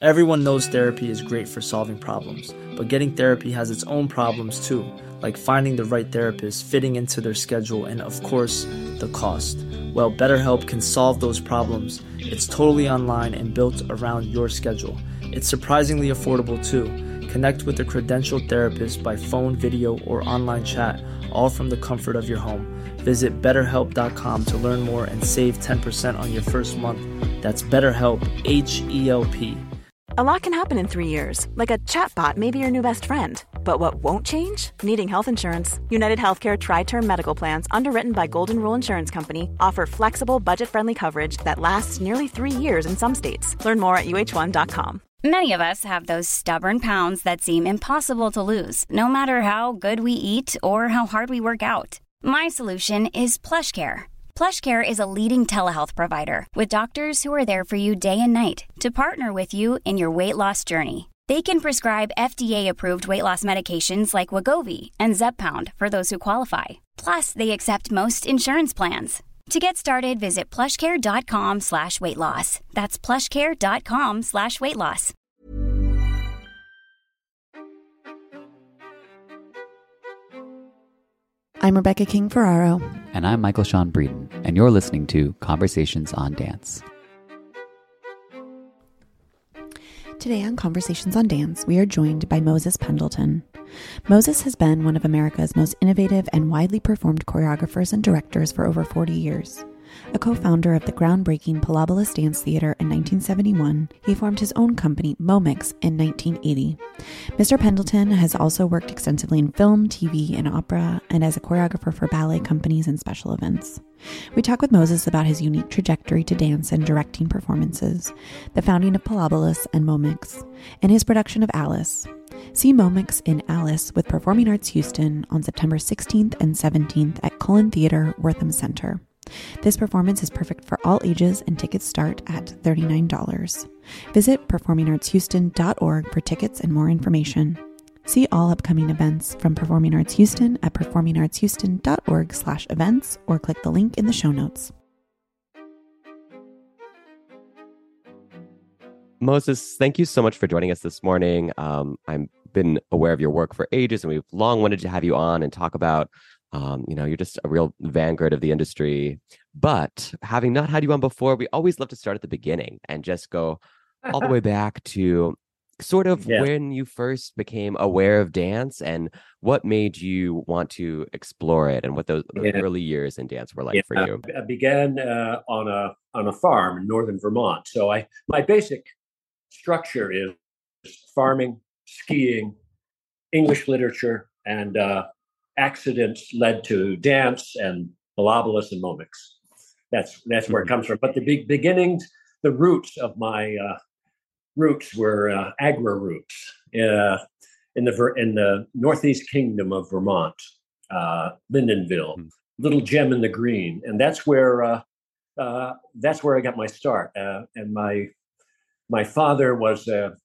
Everyone knows therapy is great for solving problems, but getting therapy has its own problems too, like finding the right therapist, fitting into their schedule, and of course, the cost. Well, BetterHelp can solve those problems. It's totally online and built around your schedule. It's surprisingly affordable too. Connect with a credentialed therapist by phone, video, or online chat, all from the comfort of your home. Visit BetterHelp.com to learn more and save 10% on your first month. That's BetterHelp, H-E-L-P. A lot can happen in 3 years, like a chatbot may be your new best friend. But what won't change? Needing health insurance. United Healthcare Tri-Term Medical Plans, underwritten by Golden Rule Insurance Company, offer flexible, budget-friendly coverage that lasts nearly 3 years in some states. Learn more at uh1.com. Many of us have those stubborn pounds that seem impossible to lose, no matter how good we eat or how hard we work out. My solution is PlushCare. PlushCare is a leading telehealth provider with doctors who are there for you day and night to partner with you in your weight loss journey. They can prescribe FDA-approved weight loss medications like Wegovy and Zepbound for those who qualify. Plus, they accept most insurance plans. To get started, visit plushcare.com/weightloss. That's plushcare.com/weightloss. I'm Rebecca King Ferraro. And I'm Michael Sean Breeden, and you're listening to Conversations on Dance. Today on Conversations on Dance, we are joined by Moses Pendleton. Moses has been one of America's most innovative and widely performed choreographers and directors for over 40 years. A co-founder of the groundbreaking Pilobolus Dance Theater in 1971, he formed his own company, Momix, in 1980. Mr. Pendleton has also worked extensively in film, TV, and opera, and as a choreographer for ballet companies and special events. We talk with Moses about his unique trajectory to dance and directing performances, the founding of Pilobolus and Momix, and his production of Alice. See Momix in Alice with Performing Arts Houston on September 16th and 17th at Cullen Theater, Wortham Center. This performance is perfect for all ages and tickets start at $39. Visit performingartshouston.org for tickets and more information. See all upcoming events from Performing Arts Houston at performingartshouston.org/events or click the link in the show notes. Moses, thank you so much for joining us this morning. I've been aware of your work for ages, and we've long wanted to have you on and talk about you're just a real vanguard of the industry. But having not had you on before, we always love to start at the beginning and just go all the way back to sort of when you first became aware of dance and what made you want to explore it and what those early years in dance were like for you. I began on a farm in northern Vermont. So my basic structure is farming, skiing, English literature, and accidents led to dance and Pilobolus and Momix. That's where it comes from. But the big beginnings, the roots of my roots were agri roots in the northeast kingdom of Vermont, Lyndonville, little gem in the green, and that's where I got my start. And my father was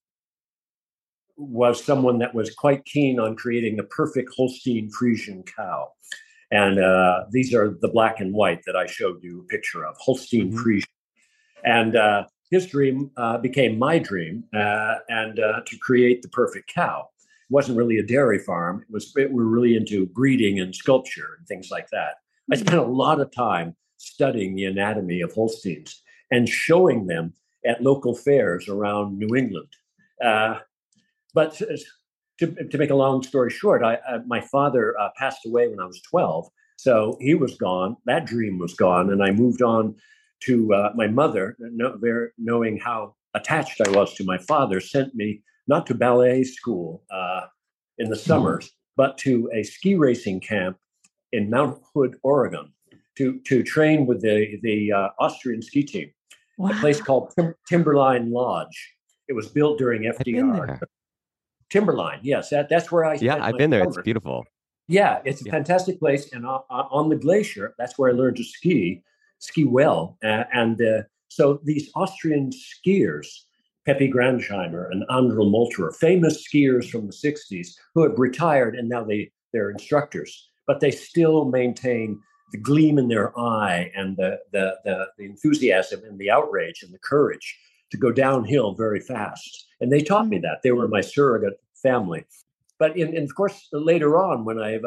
someone that was quite keen on creating the perfect Holstein Friesian cow. And these are the black and white that I showed you a picture of, Holstein Friesian. And his dream became my dream, and to create the perfect cow. It wasn't really a dairy farm. We're really into breeding and sculpture and things like that. I spent a lot of time studying the anatomy of Holsteins and showing them at local fairs around New England. But to make a long story short, my father passed away when I was 12. So he was gone. That dream was gone. And I moved on to my mother, knowing how attached I was to my father, sent me not to ballet school in the summers, but to a ski racing camp in Mount Hood, Oregon, to train with the Austrian ski team, a place called Timberline Lodge. It was built during FDR. Timberline, yes, that's where I. Yeah, I've been there. It's beautiful. Yeah, it's a fantastic place, and on the glacier, that's where I learned to ski well. So these Austrian skiers, Pepe Grandheimer and André Molterer, famous skiers from the '60s, who have retired and now they're instructors, but they still maintain the gleam in their eye and the enthusiasm and the outrage and the courage to go downhill very fast. And they taught me that. They were my surrogate family. But of course, later on, when I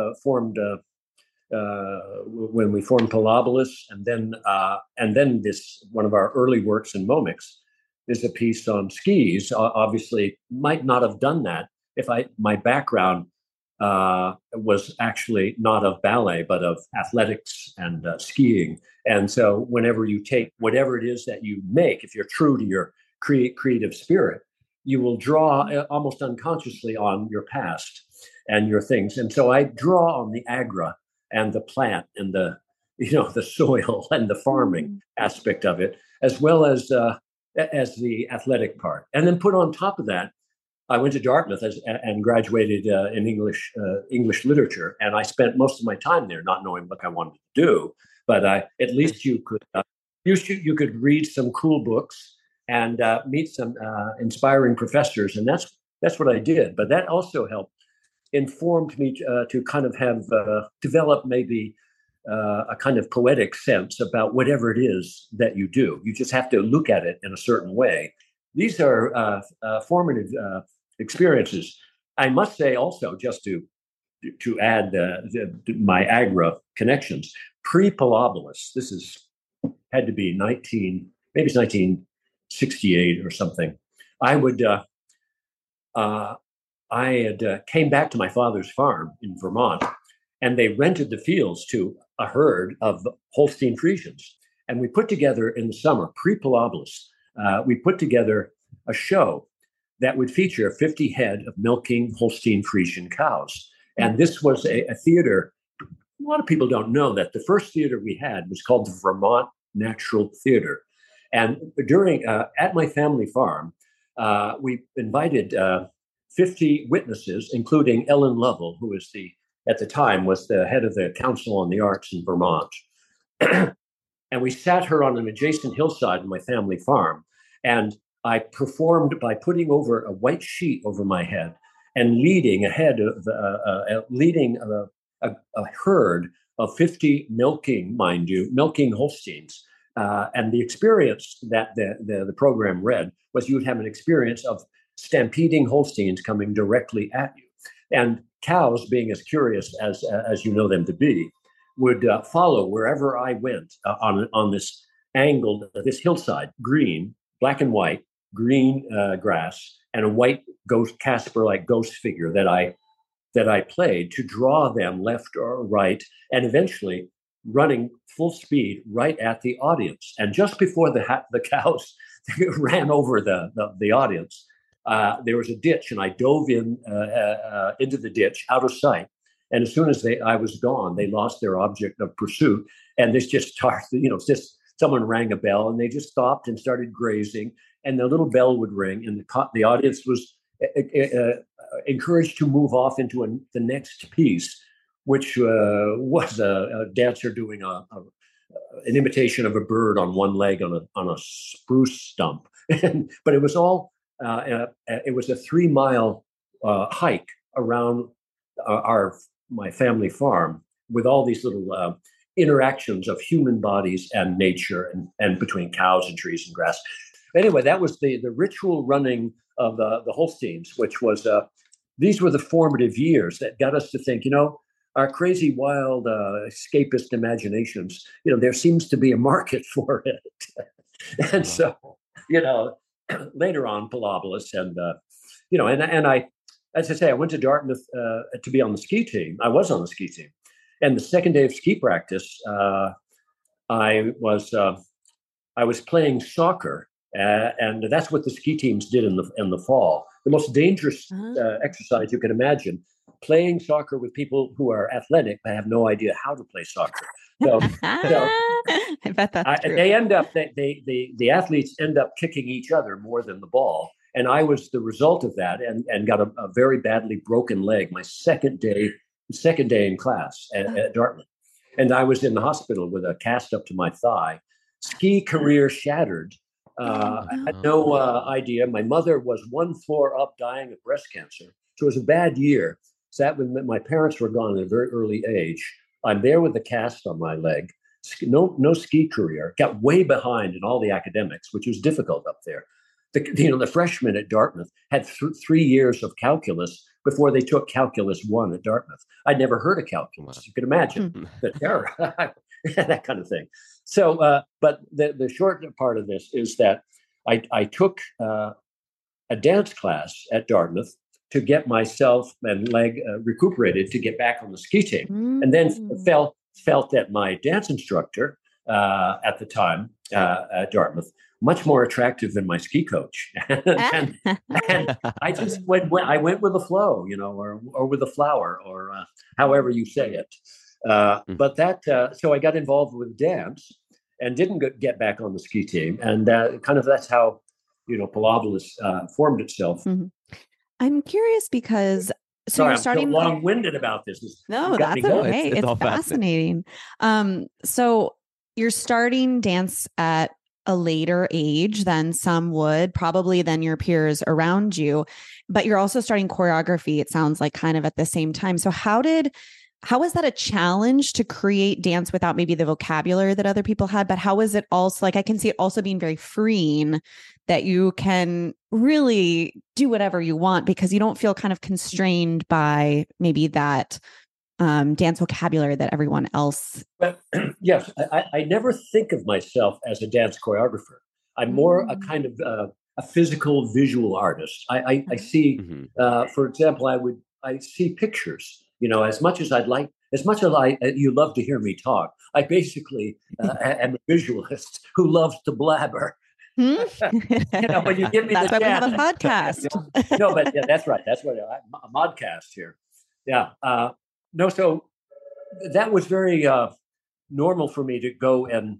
when we formed Pilobolus, and then this one of our early works in Momix is a piece on skis. Obviously, might not have done that if my background was actually not of ballet, but of athletics and skiing. And so whenever you take whatever it is that you make, if you're true to your creative spirit, you will draw almost unconsciously on your past and your things. And so I draw on the agra and the plant and the soil and the farming aspect of it, as well as the athletic part. And then put on top of that, I went to Dartmouth and graduated in English literature, and I spent most of my time there not knowing what I wanted to do. But at least you could read some cool books and meet some inspiring professors, and that's what I did. But that also informed me to kind of have develop maybe a kind of poetic sense about whatever it is that you do. You just have to look at it in a certain way. These are formative experiences. I must say also, just to add my agra connections, pre-Pilobolus, had to be maybe it's 1968 or something. I had came back to my father's farm in Vermont, and they rented the fields to a herd of Holstein Friesians. And we put together in the summer, pre-Pilobolus, we put together a show that would feature 50 head of milking Holstein Friesian cows. And this was a theater. A lot of people don't know that the first theater we had was called the Vermont Natural Theater. And at my family farm, we invited 50 witnesses, including Ellen Lovell, who was at the time was the head of the Council on the Arts in Vermont. And we sat her on an adjacent hillside in my family farm. And I performed by putting over a white sheet over my head and leading a herd of 50 milking Holsteins. And the experience that the program read was you would have an experience of stampeding Holsteins coming directly at you. And cows, being as curious as you know them to be, would follow wherever I went on this this hillside, green, black and white, green grass, and a white Casper-like ghost figure that I played to draw them left or right, and eventually running full speed right at the audience. And just before the cows ran over the audience, there was a ditch, and I dove into the ditch out of sight. And as soon as I was gone, they lost their object of pursuit, and this just started. Someone rang a bell, and they just stopped and started grazing. And the little bell would ring, and the audience was encouraged to move off into the next piece, which was a dancer doing an imitation of a bird on one leg on a spruce stump. But it was all it was a 3-mile hike around my family farm with all these little interactions of human bodies and nature and between cows and trees and grass. Anyway, that was the ritual running of the Holsteins, which was these were the formative years that got us to think, our crazy, wild, escapist imaginations, there seems to be a market for it. And so, later on, Pilobolus and I, as I say, I went to Dartmouth to be on the ski team. I was on the ski team. And the second day of ski practice, I was playing soccer. And that's what the ski teams did in the fall. The most dangerous exercise you can imagine: playing soccer with people who are athletic but have no idea how to play soccer. So I bet that's true. They end up the athletes end up kicking each other more than the ball. And I was the result of that, and got a very badly broken leg my second day in class at Dartmouth, and I was in the hospital with a cast up to my thigh. Ski career shattered. I had no idea. My mother was one floor up dying of breast cancer. So it was a bad year. Sat with my parents were gone at a very early age. I'm there with the cast on my leg. No ski career. Got way behind in all the academics, which was difficult up there. The freshmen at Dartmouth had 3 years of calculus before they took Calculus 1 at Dartmouth. I'd never heard of calculus. Wow. You could imagine the terror, that kind of thing. So, but the short part of this is that I took a dance class at Dartmouth to get myself and leg recuperated to get back on the ski team, and then felt that my dance instructor at the time at Dartmouth much more attractive than my ski coach, and I just I went with the flow, or with the flower, or however you say it. But so I got involved with dance and didn't get back on the ski team, and that's how Pilobolus formed itself. Mm-hmm. I'm curious because Sorry, I'm so long-winded about this. No, that's okay. It's fascinating. So you're starting dance at a later age than some would, probably than your peers around you, but you're also starting choreography, it sounds like, kind of at the same time. So how is that a challenge to create dance without maybe the vocabulary that other people had? But how is it also, like, I can see it also being very freeing, that you can really do whatever you want because you don't feel kind of constrained by maybe that dance vocabulary that everyone else. But yes, I never think of myself as a dance choreographer. I'm more a kind of a physical visual artist. I see, for example, I see pictures. As much as you love to hear me talk, I basically am a visualist who loves to blabber. When you give me that's the why chance, we have a podcast. No, but yeah, that's right. That's what a modcast here. Yeah. No, so that was very normal for me to go and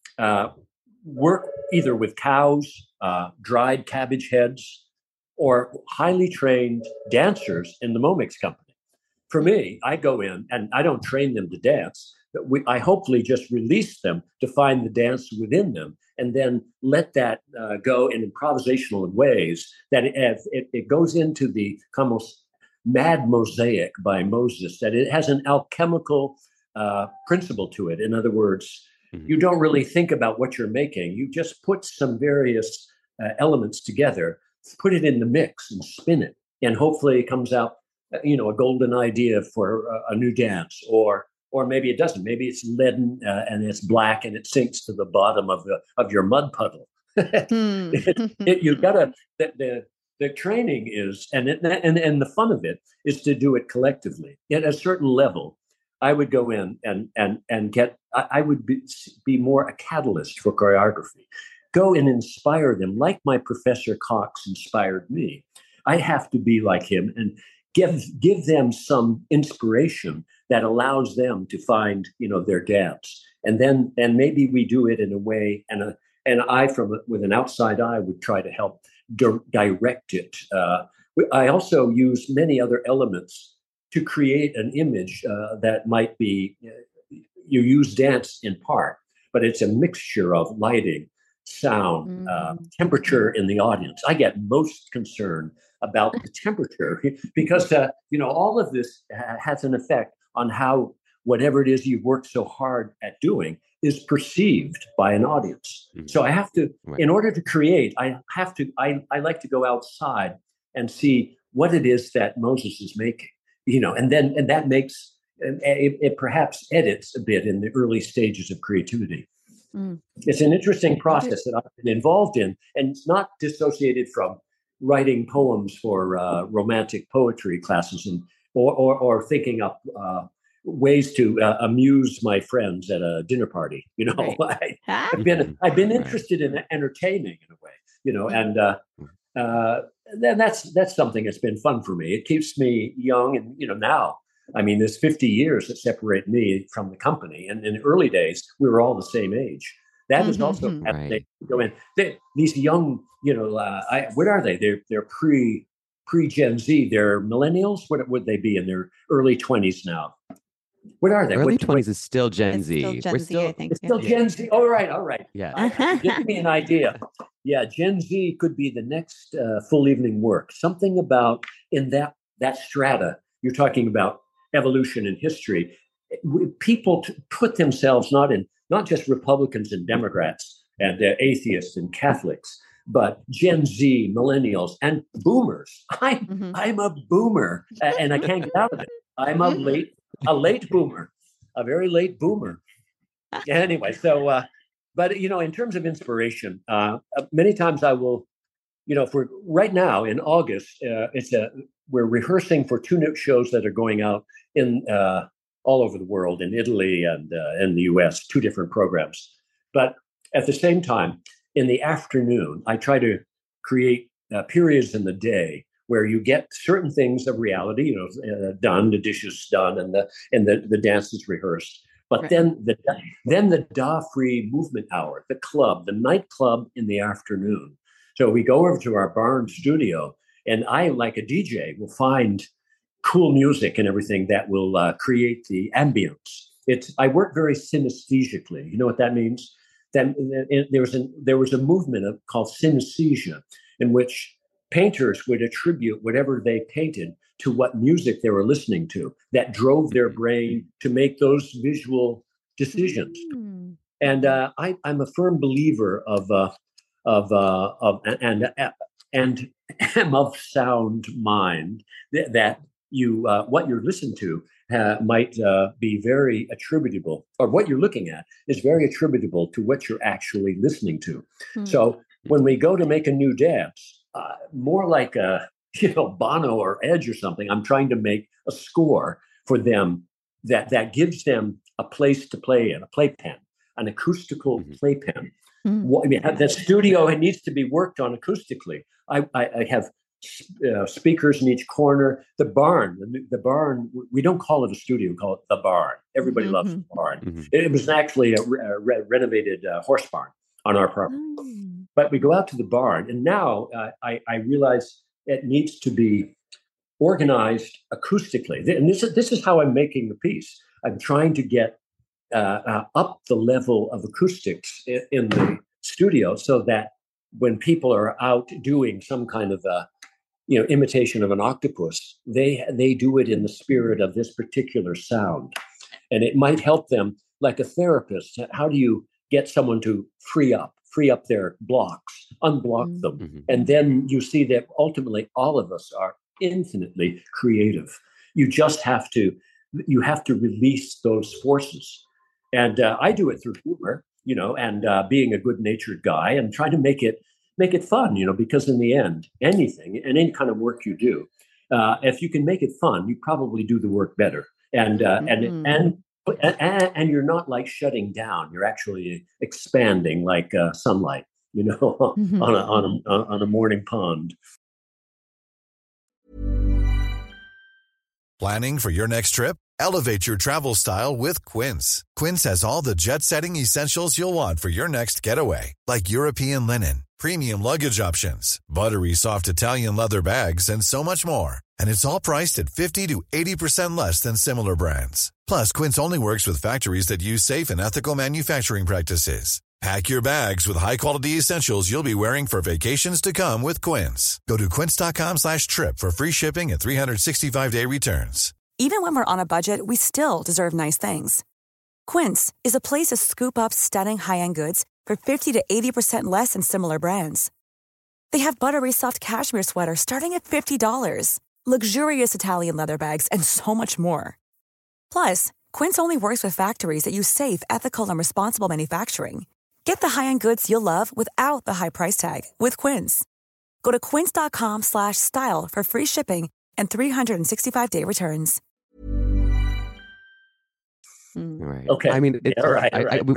work either with cows, dried cabbage heads, or highly trained dancers in the Momix company. For me, I go in and I don't train them to dance. I hopefully just release them to find the dance within them, and then let that go in improvisational ways that it goes into the almost mad mosaic by Moses, that it has an alchemical principle to it. In other words, you don't really think about what you're making. You just put some various elements together, put it in the mix and spin it. And hopefully it comes out, a golden idea for a new dance, or maybe it doesn't. Maybe it's leaden and it's black and it sinks to the bottom of your mud puddle. You've got to, the training is, and the fun of it is to do it collectively. At a certain level, I would go in and get, I would be more a catalyst for choreography. Go and inspire them like my Professor Cox inspired me. I have to be like him and give them some inspiration that allows them to find, their dance. And then maybe we do it in a way, and I, with an outside eye, would try to help direct it. I also use many other elements to create an image that might be, you use dance in part, but it's a mixture of lighting, sound, temperature in the audience. I get most concerned about the temperature because, all of this has an effect on how whatever it is you've worked so hard at doing is perceived by an audience. So I have to, in order to create, I like to go outside and see what it is that Moses is making, and that makes, it perhaps edits a bit in the early stages of creativity. It's an interesting process that I've been involved in, and it's not dissociated from writing poems for romantic poetry classes or thinking up ways to amuse my friends at a dinner party. Right. I've been interested in entertaining in a way, and then that's something that's been fun for me. It keeps me young, and now, there's 50 years that separate me from the company, and in the early days we were all the same age. That is also fascinating. Go in. These young, what are they? They're pre Gen Z. They're millennials. What would they be in their early 20s now? What are they? Early 20s is still Gen Z. We're still, I think. It's still Gen Z. All right. Yeah. Give me an idea. Yeah, Gen Z could be the next full evening work. Something about in that strata. You're talking about evolution in history. People put themselves not just Republicans and Democrats and atheists and Catholics, but Gen Z, millennials, and boomers. I'm a boomer, and I can't get out of it. I'm a late boomer, a very late boomer. Anyway, so but in terms of inspiration, many times I will, if we're right now in August, we're rehearsing for 2 new shows that are going out in all over the world, in Italy and in the US, 2 different programs. But at the same time, in the afternoon, I try to create periods in the day where you get certain things of reality, done, the dishes done, and the dance is rehearsed. But right. then the Da-Free movement hour, the club, the nightclub in the afternoon. So we go over to our barn studio, and I, like a DJ, will find cool music and everything that will create the ambience. I work very synesthesically. You know what that means? Then there was a movement called synesthesia, in which painters would attribute whatever they painted to what music they were listening to that drove their brain to make those visual decisions. And I'm a firm believer of sound mind, that you what you're listening to might be very attributable, or what you're looking at is very attributable to what you're actually listening to. So when we go to make a new dance, more like Bono or Edge or something, I'm trying to make a score for them that gives them a place to play in, a playpen, an acoustical playpen. The studio, it needs to be worked on acoustically. I have speakers in each corner. The barn, we don't call it a studio, we call it the barn. Everybody loves the barn. It was actually a renovated horse barn on our property. But we go out to the barn, and now I realize it needs to be organized acoustically. And this is how I'm making the piece. I'm trying to get up the level of acoustics in the studio, so that when people are out doing some kind of imitation of an octopus, they do it in the spirit of this particular sound. And it might help them, like a therapist. How do you get someone to free up their blocks, unblock them? And then you see that ultimately all of us are infinitely creative. You just have to release those forces. And I do it through humor, and being a good-natured guy and trying to make it fun, because in the end, anything and any kind of work you do, if you can make it fun, you probably do the work better. And you're not like shutting down; you're actually expanding, like sunlight, on a morning pond. Planning for your next trip? Elevate your travel style with Quince. Quince has all the jet-setting essentials you'll want for your next getaway, like European linen, premium luggage options, buttery soft Italian leather bags, and so much more. And it's all priced at 50 to 80% less than similar brands. Plus, Quince only works with factories that use safe and ethical manufacturing practices. Pack your bags with high-quality essentials you'll be wearing for vacations to come with Quince. Go to quince.com/trip for free shipping and 365-day returns. Even when we're on a budget, we still deserve nice things. Quince is a place to scoop up stunning high-end goods for 50 to 80% less than similar brands. They have buttery soft cashmere sweaters starting at $50, luxurious Italian leather bags, and so much more. Plus, Quince only works with factories that use safe, ethical, and responsible manufacturing. Get the high-end goods you'll love without the high price tag with Quince. Go to quince.com/style for free shipping and 365-day returns. Right. Okay. I mean, it's, right.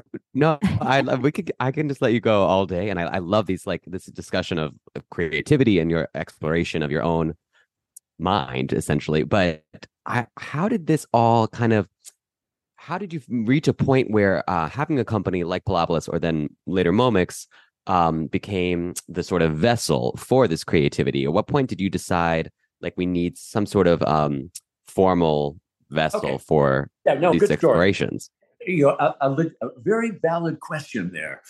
I can just let you go all day. And I love this discussion of creativity and your exploration of your own mind, essentially. But how did this all how did you reach a point where having a company like Pilopolis, or then later Momix, became the sort of vessel for this creativity? At what point did you decide, we need some sort of formal vessel for these explorations? A very valid question there.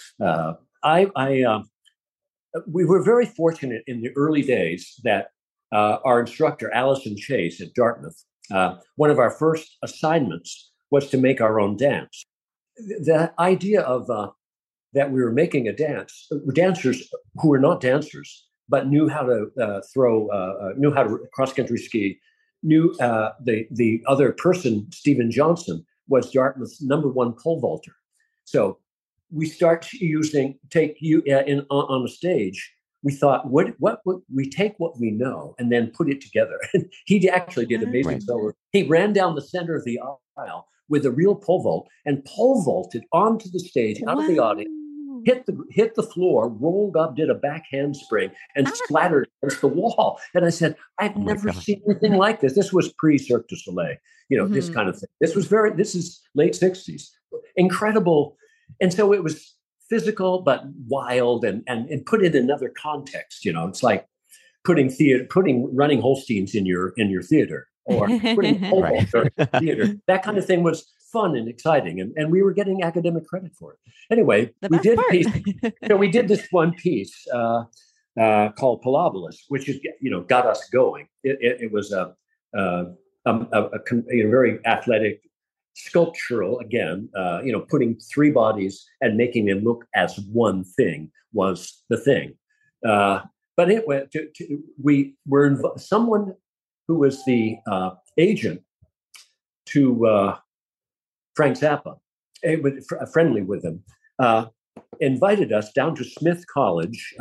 We were very fortunate in the early days that our instructor, Allison Chase at Dartmouth, one of our first assignments was to make our own dance. The idea of that we were making a dance. Dancers who were not dancers, but knew how to knew how to cross country ski. Knew the other person, Stephen Johnson, was Dartmouth's #1 pole vaulter. So we start take you on a stage. We thought, what we take what we know and then put it together. He actually did amazing solo. He ran down the center of the aisle with a real pole vault and pole vaulted onto the stage out of the audience, hit the floor, rolled up, did a back handspring, and splattered against the wall. And I said, I've never seen anything like this. This was pre-Cirque du Soleil, this kind of thing. This is late 60s. Incredible. And so it was physical but wild and put it in another context. It's like putting running Holsteins in your theater, or putting pole vaulter in theater. That kind of thing was fun and exciting, and we were getting academic credit for it. Anyway, we did this one piece called Pilobolus, which is got us going. It was a very athletic, sculptural, again, putting three bodies and making them look as one thing was the thing. But it went we were someone who was the agent to Frank Zappa, friendly with him, invited us down to Smith College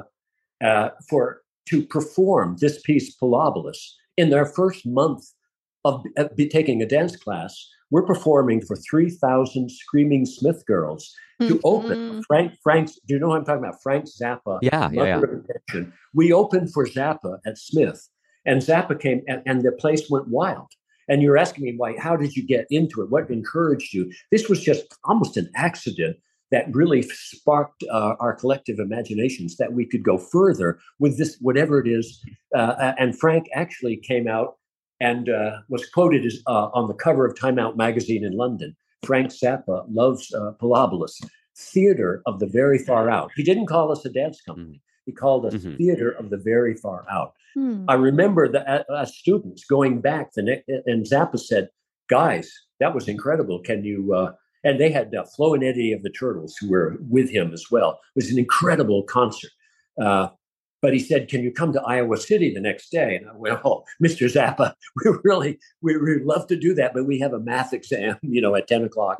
to perform this piece, Pilobolus, in their first month of taking a dance class. We're performing for 3,000 screaming Smith girls to open. Frank's. Do you know what I'm talking about? Frank Zappa. Yeah. We opened for Zappa at Smith, and Zappa came, and the place went wild. And you're asking me, why? How did you get into it? What encouraged you? This was just almost an accident that really sparked our collective imaginations that we could go further with this, whatever it is. And Frank actually came out and was quoted as on the cover of Time Out magazine in London. Frank Zappa loves Pilobolus, theater of the very far out. He didn't call us a dance company. He called us theater of the very far out. I remember that as students going back and Zappa said, "Guys, that was incredible. Can you?" And they had Flo and Eddie of the Turtles who were with him as well. It was an incredible concert. But he said, "Can you come to Iowa City the next day?" And I went, "Oh, Mr. Zappa, we'd love to do that, but we have a math exam, at 10 o'clock."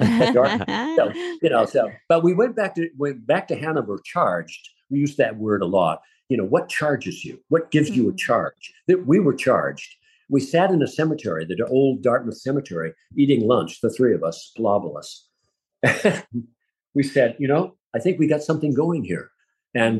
But we went back to Hanover charged. We use that word a lot. What charges you? What gives you a charge? That we were charged. We sat in a cemetery, the old Dartmouth cemetery, eating lunch, the three of us, Pilobolus. We said, I think we got something going here. And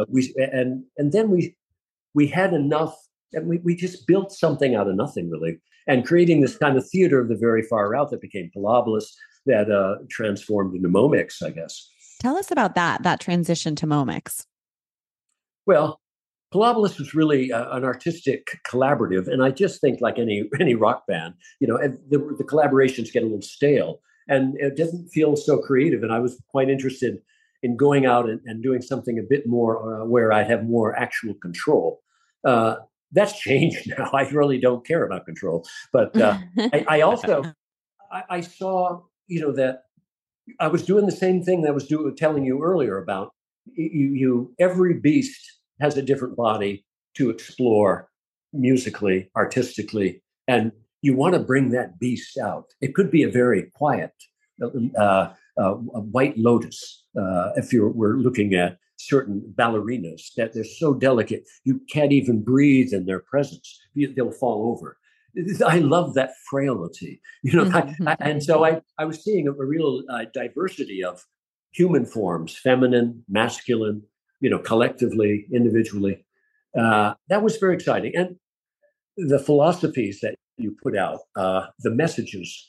then we had enough, and we just built something out of nothing, really, and creating this kind of theater of the very far out that became Pilobolus, that transformed into Momix, I guess. Tell us about that transition to Momix. Well, Pilobolus was really an artistic collaborative, and I just think, like any rock band, the collaborations get a little stale, and it doesn't feel so creative. And I was quite interested in going out and doing something a bit more where I have more actual control. That's changed now. I really don't care about control. But I also saw, that I was doing the same thing that I was telling you earlier about. Every beast has a different body to explore musically, artistically, and you want to bring that beast out. It could be a very quiet, a white lotus. If we're looking at certain ballerinas, that they're so delicate, you can't even breathe in their presence. They'll fall over. I love that frailty, and so I was seeing a real diversity of human forms, feminine, masculine, collectively, individually. That was very exciting. And the philosophies that you put out, the messages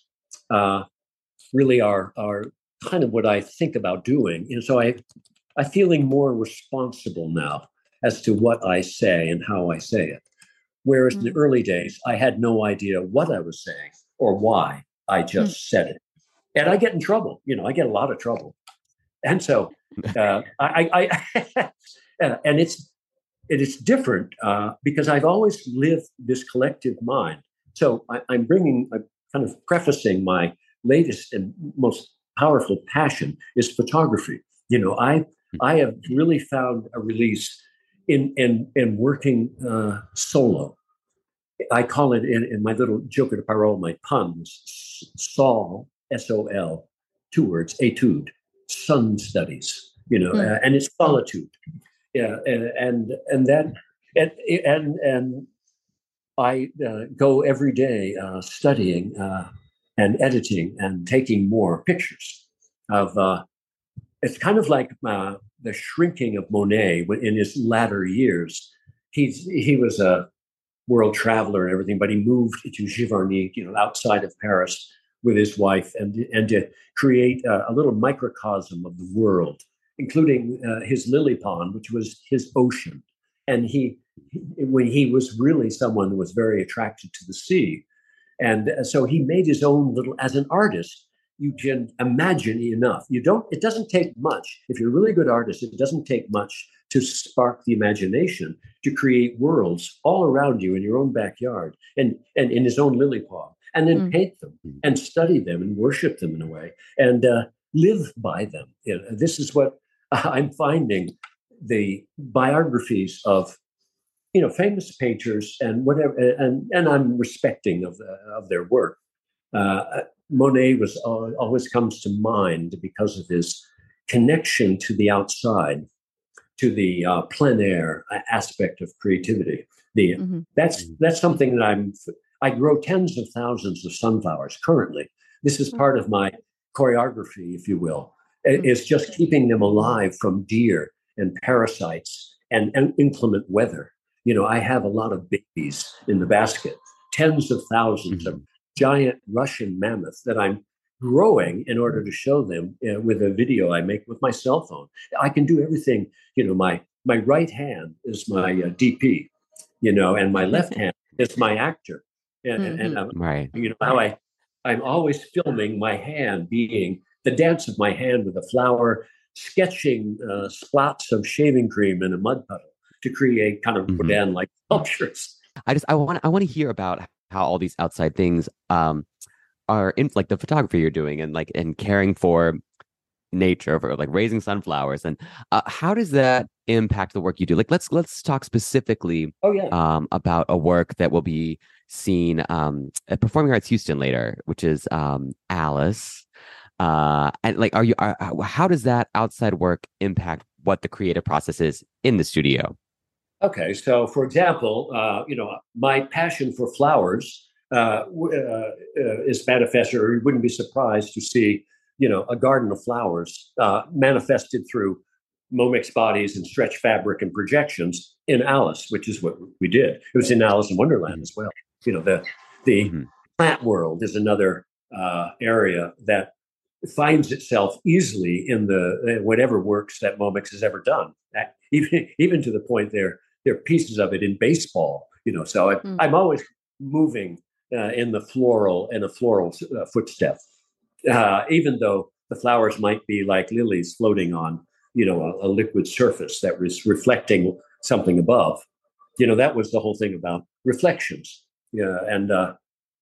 really are kind of what I think about doing. So I'm feeling more responsible now as to what I say and how I say it. Whereas in the early days, I had no idea what I was saying or why. I just said it. And I get in trouble. I get a lot of trouble. And so and it's different because I've always lived this collective mind. So I'm kind of prefacing my latest and most powerful passion is photography. I have really found a release in working solo. I call it in my little joker de parole, my puns, Sol, S-O-L, 2 words, etude, sun studies, and it's solitude. Yeah, and I go every day studying and editing and taking more pictures of. It's kind of like the shrinking of Monet in his latter years. He was a world traveler and everything, but he moved to Giverny, outside of Paris, with his wife, and to create a little microcosm of the world, including his lily pond, which was his ocean. And when he was really someone who was very attracted to the sea, and so he made his own little. As an artist, you can imagine enough. It doesn't take much. If you're a really good artist, it doesn't take much to spark the imagination to create worlds all around you in your own backyard and in his own lily pond, and then paint them and study them and worship them in a way and live by them. This is what I'm finding. The biographies of famous painters and whatever, and I'm respecting of their work. Monet always comes to mind because of his connection to the outside, to the plein air aspect of creativity. That's something that I grow tens of thousands of sunflowers currently. This is part of my choreography, if you will. It's just keeping them alive from deer and parasites and inclement weather. I have a lot of babies in the basket, tens of thousands of giant Russian mammoths that I'm growing in order to show them with a video I make with my cell phone. I can do everything. My right hand is my DP, and my left hand is my actor. And right. How I'm always filming my hand being the dance of my hand with a flower, sketching spots of shaving cream in a mud puddle to create kind of Rodin-like sculptures. I want to hear about how all these outside things are in, like the photography you're doing and caring for nature, for like raising sunflowers, and how does that impact the work you do? Like let's talk specifically about a work that will be seen at Performing Arts Houston later, which is Alice. And like, how does that outside work impact what the creative process is in the studio? Okay, so for example, my passion for flowers is manifested, or you wouldn't be surprised to see, a garden of flowers manifested through Momix bodies and stretch fabric and projections in Alice, which is what we did. It was in Alice in Wonderland as well. The plant world is another area that finds itself easily in the whatever works that Momix has ever done. Even to the point there are pieces of it in baseball. So I'm always moving in the floral footstep, even though the flowers might be like lilies floating on a liquid surface that was reflecting something above. That was the whole thing about reflections. The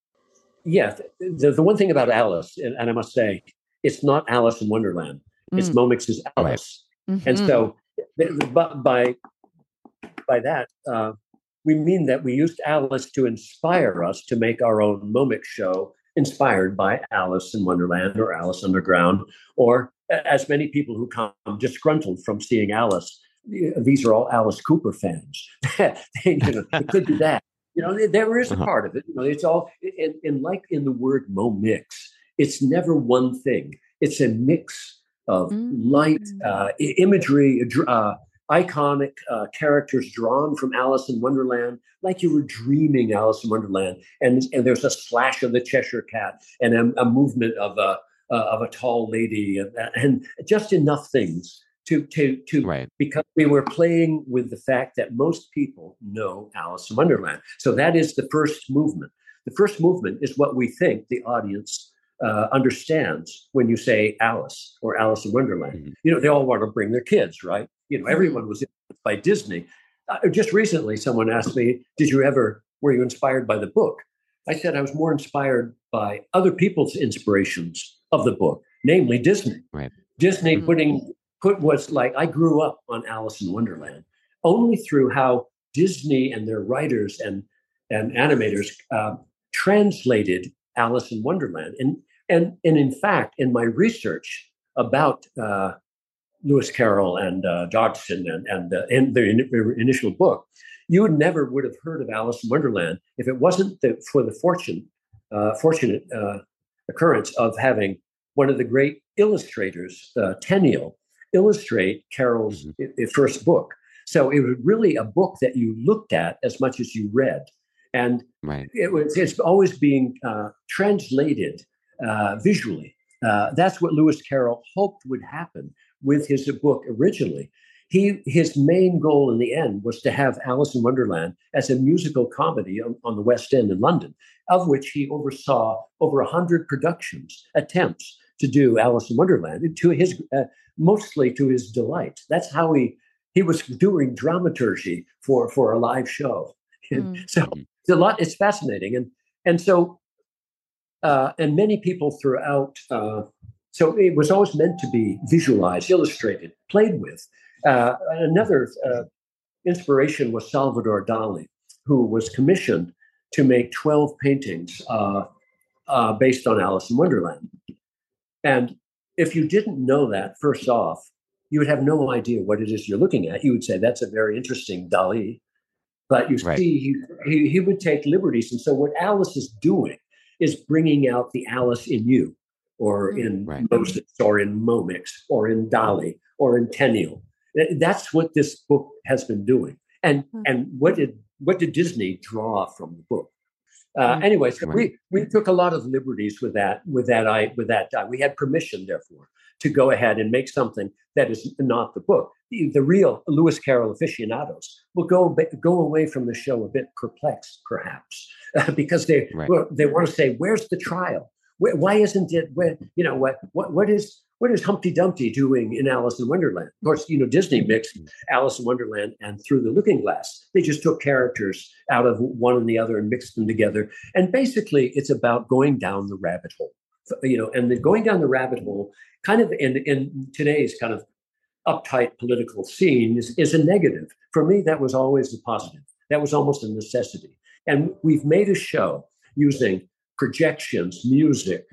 one thing about Alice, and I must say, it's not Alice in Wonderland. It's Momix's Alice. Right. And so by that, we mean that we used Alice to inspire us to make our own Momix show inspired by Alice in Wonderland or Alice Underground, or as many people who come disgruntled from seeing Alice, these are all Alice Cooper fans. It could be that. There is a part of it. It's all in the word Momix. It's never one thing. It's a mix of light, imagery, iconic characters drawn from Alice in Wonderland, like you were dreaming Alice in Wonderland. And there's a slash of the Cheshire Cat and a movement of a tall lady, and just enough things to right. Because we were playing with the fact that most people know Alice in Wonderland. So that is the first movement. The first movement is what we think the audience understands when you say Alice or Alice in Wonderland. They all want to bring their kids, right? Everyone was influenced by Disney. Just recently, someone asked me, were you inspired by the book? I said I was more inspired by other people's inspirations of the book, namely Disney. Right. Disney putting was like, I grew up on Alice in Wonderland only through how Disney and their writers and animators translated Alice in Wonderland. And in fact, in my research about Lewis Carroll and Dodgson and the initial book, you never would have heard of Alice in Wonderland if it wasn't for the fortunate occurrence of having one of the great illustrators, Tenniel, illustrate Carroll's first book. So it was really a book that you looked at as much as you read. And it's always being translated visually. That's what Lewis Carroll hoped would happen with his book originally. His main goal in the end was to have Alice in Wonderland as a musical comedy on the West End in London, of which he oversaw over 100 attempts to do Alice in Wonderland, to his mostly to his delight. That's how he was doing dramaturgy for a live show. So it's a lot. It's fascinating, and so many people throughout. So it was always meant to be visualized, illustrated, played with. Another inspiration was Salvador Dali, who was commissioned to make 12 paintings based on Alice in Wonderland. And if you didn't know that, first off, you would have no idea what it is you're looking at. You would say, that's a very interesting Dali. But you see, he would take liberties. And so what Alice is doing is bringing out the Alice in you, or in Moses, or in Momix, or in Dali, or in Tenniel. That's what this book has been doing. And what did Disney draw from the book? Anyway, so we took a lot of liberties with that. We had permission, therefore, to go ahead and make something that is not the book. The real Lewis Carroll aficionados will go away from the show a bit perplexed, perhaps, because they want to say, "Where's the trial? Why isn't it? What is Humpty Dumpty doing in Alice in Wonderland?" Of course, Disney mixed Alice in Wonderland and Through the Looking Glass. They just took characters out of one and the other and mixed them together. And basically, it's about going down the rabbit hole, and going down the rabbit hole, kind of in today's kind of uptight political scene, is a negative. For me, that was always a positive. That was almost a necessity. And we've made a show using projections, music,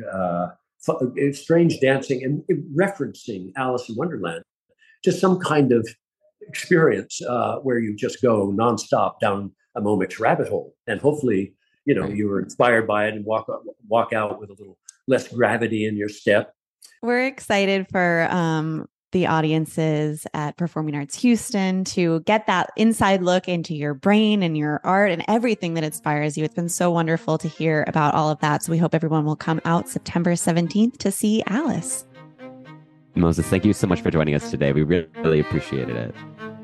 strange dancing, and referencing Alice in Wonderland to some kind of experience where you just go nonstop down a Momix rabbit hole, and hopefully, you were inspired by it and walk out with a little less gravity in your step. We're excited for the audiences at Performing Arts Houston to get that inside look into your brain and your art and everything that inspires you. It's been so wonderful to hear about all of that. So we hope everyone will come out September 17th to see Alice. Moses, thank you so much for joining us today. We really appreciated it.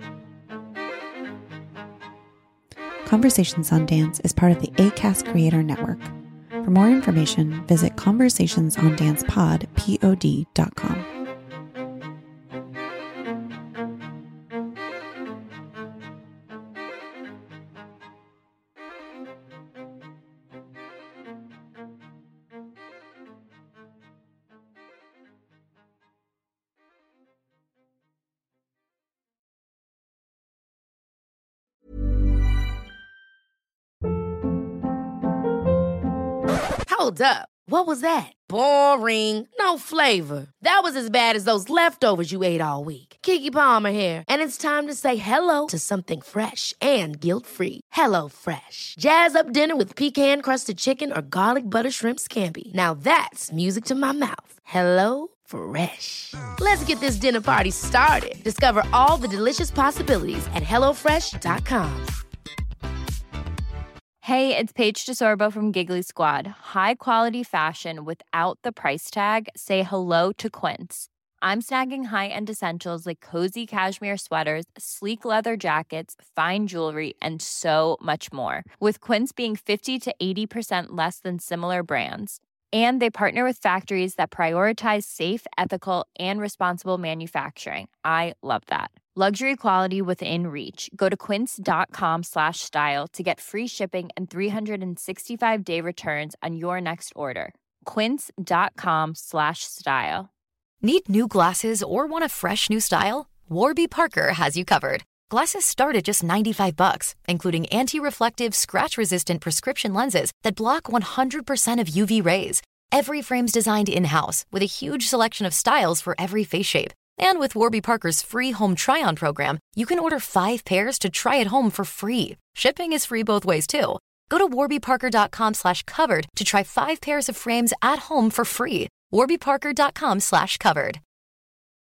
Conversations on Dance is part of the ACAST Creator Network. For more information, visit conversationsondancepod.com. Hold up. What was that? Boring. No flavor. That was as bad as those leftovers you ate all week. Keke Palmer here, and it's time to say hello to something fresh and guilt-free. HelloFresh. Jazz up dinner with pecan-crusted chicken or garlic butter shrimp scampi. Now that's music to my mouth. HelloFresh. Let's get this dinner party started. Discover all the delicious possibilities at HelloFresh.com. Hey, it's Paige DeSorbo from Giggly Squad. High quality fashion without the price tag. Say hello to Quince. I'm snagging high-end essentials like cozy cashmere sweaters, sleek leather jackets, fine jewelry, and so much more. With Quince being 50 to 80% less than similar brands. And they partner with factories that prioritize safe, ethical, and responsible manufacturing. I love that. Luxury quality within reach. Go to quince.com/style to get free shipping and 365-day returns on your next order. Quince.com/style. Need new glasses or want a fresh new style? Warby Parker has you covered. Glasses start at just $95, including anti-reflective, scratch-resistant prescription lenses that block 100% of UV rays. Every frame's designed in-house with a huge selection of styles for every face shape. And with Warby Parker's free home try-on program, you can order 5 pairs to try at home for free. Shipping is free both ways, too. Go to warbyparker.com/covered to try 5 pairs of frames at home for free. warbyparker.com/covered.